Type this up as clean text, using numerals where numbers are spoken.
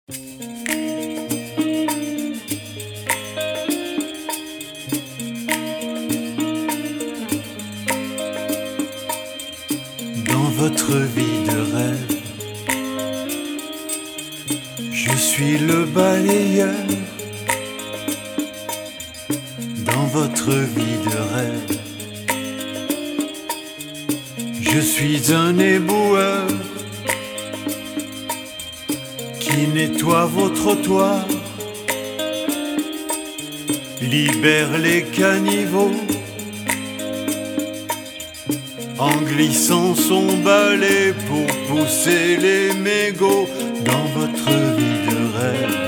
Dans votre vie de rêve, je suis le balayeur. Dans votre vie de rêve, je suis un éboueur qui nettoie vos trottoirs, libère les caniveaux en glissant son balai pour pousser les mégots. Dans votre vie de rêve,